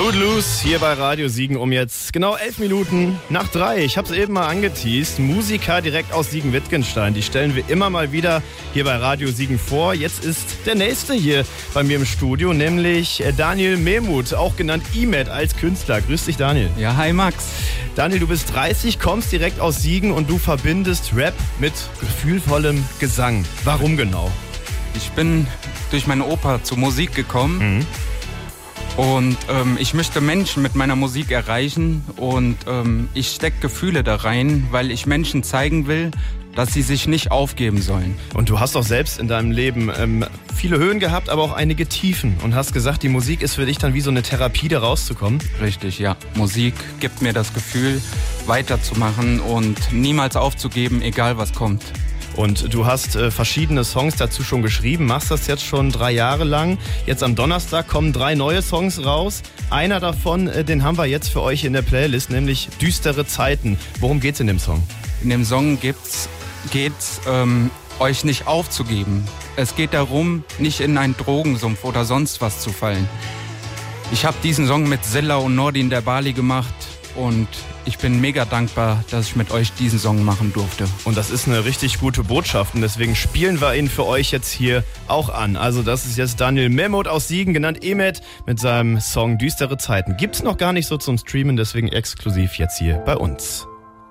Footloose hier bei Radio Siegen um jetzt genau 11 Minuten nach 3. Ich habe es eben mal angeteast. Musiker direkt aus Siegen-Wittgenstein. Die stellen wir immer mal wieder hier bei Radio Siegen vor. Jetzt ist der nächste hier bei mir im Studio, nämlich Daniel Mehmuth, auch genannt Imet als Künstler. Grüß dich, Daniel. Ja, hi Max. Daniel, du bist 30, kommst direkt aus Siegen und du verbindest Rap mit gefühlvollem Gesang. Warum genau? Ich bin durch meine Opa zur Musik gekommen. Und ich möchte Menschen mit meiner Musik erreichen und ich stecke Gefühle da rein, weil ich Menschen zeigen will, dass sie sich nicht aufgeben sollen. Und du hast auch selbst in deinem Leben viele Höhen gehabt, aber auch einige Tiefen und hast gesagt, die Musik ist für dich dann wie so eine Therapie, da rauszukommen. Richtig, ja. Musik gibt mir das Gefühl, weiterzumachen und niemals aufzugeben, egal was kommt. Und du hast verschiedene Songs dazu schon geschrieben, machst das jetzt schon 3 Jahre lang. Jetzt am Donnerstag kommen 3 neue Songs raus. Einer davon, den haben wir jetzt für euch in der Playlist, nämlich Düstere Zeiten. Worum geht's in dem Song? In dem Song geht's euch nicht aufzugeben. Es geht darum, nicht in einen Drogensumpf oder sonst was zu fallen. Ich habe diesen Song mit Silla und Nordin der Bali gemacht und ich bin mega dankbar, dass ich mit euch diesen Song machen durfte. Und das ist eine richtig gute Botschaft und deswegen spielen wir ihn für euch jetzt hier auch an. Also das ist jetzt Daniel Mehmuth aus Siegen, genannt Imet, mit seinem Song Düstere Zeiten. Gibt's noch gar nicht so zum Streamen, deswegen exklusiv jetzt hier bei uns.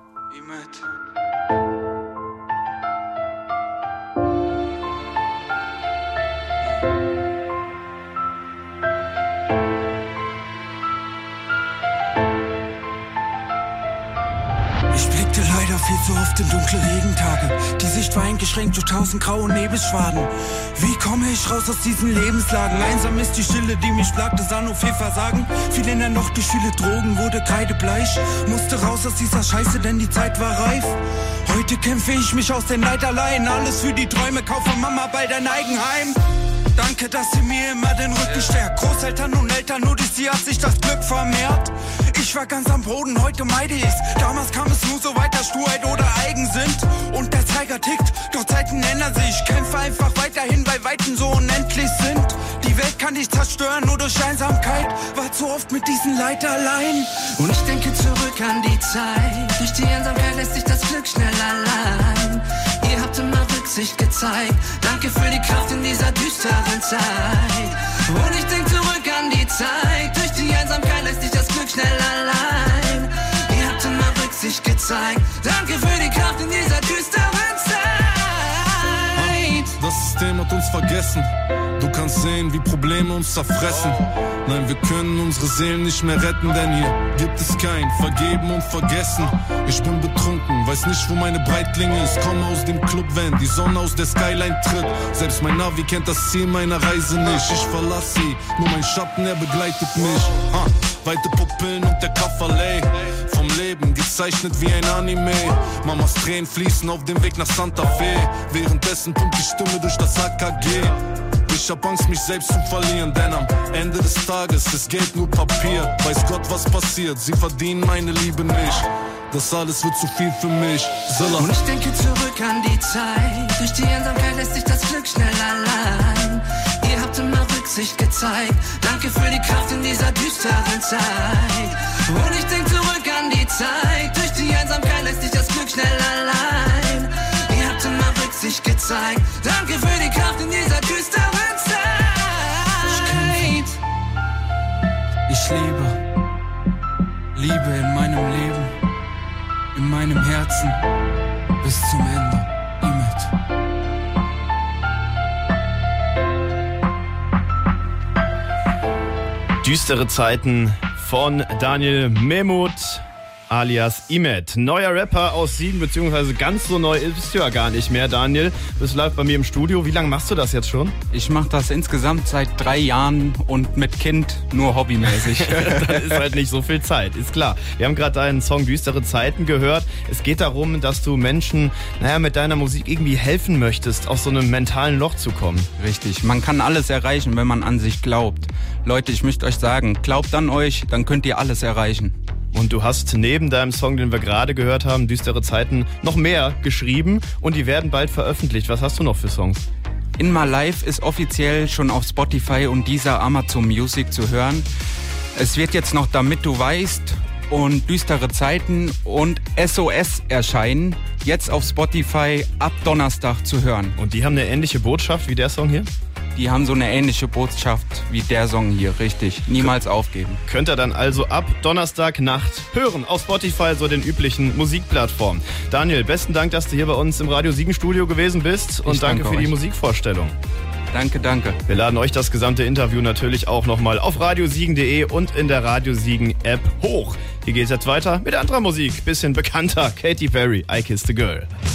Viel zu oft in dunkle Regentage. Die Sicht war eingeschränkt durch 1000 graue Nebelschwaden. Wie komme ich raus aus diesen Lebenslagen? Einsam ist die Stille, die mich plagt, es sah nur viel Versagen. Fiel in ein Loch durch viele Drogen, wurde kreidebleich. Musste raus aus dieser Scheiße, denn die Zeit war reif. Heute kämpfe ich mich aus den Leid allein. Alles für die Träume, kaufe Mama bald ein Eigenheim. Danke, dass sie mir immer den Rücken stärkt. Großeltern und Eltern, nur durch sie hat sich das Glück vermehrt. Ich war ganz am Boden, heute meide ich's. Damals kam es nur so weiter, Sturheit oder Eigensinn. Und der Zeiger tickt, doch Zeiten ändern sich. Ich kämpfe einfach weiterhin, weil Weiten so unendlich sind. Die Welt kann dich zerstören, nur durch Einsamkeit. War zu oft mit diesem Leid allein. Und ich denke zurück an die Zeit. Durch die Einsamkeit lässt sich das Glück schnell allein. Ihr habt immer Rücksicht gezeigt. Danke für die Kraft in dieser düsteren Zeit. Und ich denk zurück an die Zeit. Durch die Einsamkeit lässt sich das Glück schnell allein. Ihr habt immer Rücksicht gezeigt. Danke für die Kraft in dieser düsteren Zeit. Das System hat uns vergessen. Du kannst sehen, wie Probleme uns zerfressen. Nein, wir können unsere Seelen nicht mehr retten, denn hier gibt es kein Vergeben und Vergessen. Ich bin betrunken, weiß nicht, wo meine Breitlinge ist. Komme aus dem Club, wenn die Sonne aus der Skyline tritt. Selbst mein Navi kennt das Ziel meiner Reise nicht. Ich verlasse sie, nur mein Schatten, er begleitet mich. Weite Pupillen und der Kafferley. Vom Leben gezeichnet wie ein Anime. Mamas Tränen fließen auf dem Weg nach Santa Fe. Währenddessen pumpt die Stimme durch das AKG. Ich hab Angst, mich selbst zu verlieren, denn am Ende des Tages ist Geld nur Papier. Weiß Gott, was passiert, sie verdienen meine Liebe nicht. Das alles wird zu viel für mich. Zilla. Und ich denke zurück an die Zeit. Durch die Einsamkeit lässt sich das Glück schnell allein. Ihr habt immer Rücksicht gezeigt. Danke für die Kraft in dieser düsteren Zeit. Und ich denk zurück an die Zeit. Durch die Einsamkeit lässt sich das Glück schnell allein. Ihr habt immer Rücksicht gezeigt. Danke für die Kraft in dieser düsteren Zeit. Ich liebe. Liebe in meinem Leben. In meinem Herzen. Bis zum Ende. Düstere Zeiten von Daniel Mehmuth alias Imet. Neuer Rapper aus Siegen, beziehungsweise ganz so neu bist du ja gar nicht mehr, Daniel. Du bist live bei mir im Studio. Wie lange machst du das jetzt schon? Ich mache das insgesamt seit 3 Jahren und mit Kind nur hobbymäßig. Da ist halt nicht so viel Zeit, ist klar. Wir haben gerade deinen Song Düstere Zeiten gehört. Es geht darum, dass du Menschen, mit deiner Musik irgendwie helfen möchtest, aus so einem mentalen Loch zu kommen. Richtig, man kann alles erreichen, wenn man an sich glaubt. Leute, ich möchte euch sagen, glaubt an euch, dann könnt ihr alles erreichen. Und du hast neben deinem Song, den wir gerade gehört haben, Düstere Zeiten, noch mehr geschrieben und die werden bald veröffentlicht. Was hast du noch für Songs? In My Life ist offiziell schon auf Spotify und dieser Amazon Music zu hören. Es wird jetzt noch Damit du weißt und Düstere Zeiten und SOS erscheinen, jetzt auf Spotify ab Donnerstag zu hören. Und die haben eine ähnliche Botschaft wie der Song hier? Die haben so eine ähnliche Botschaft wie der Song hier, richtig. Niemals aufgeben. Könnt ihr dann also ab Donnerstagnacht hören auf Spotify, so den üblichen Musikplattformen. Daniel, besten Dank, dass du hier bei uns im Radio Siegen Studio gewesen bist und danke für die Musikvorstellung. Danke. Wir laden euch das gesamte Interview natürlich auch nochmal auf radiosiegen.de und in der Radio Siegen App hoch. Hier geht's jetzt weiter mit anderer Musik, bisschen bekannter. Katy Perry, I Kissed a Girl.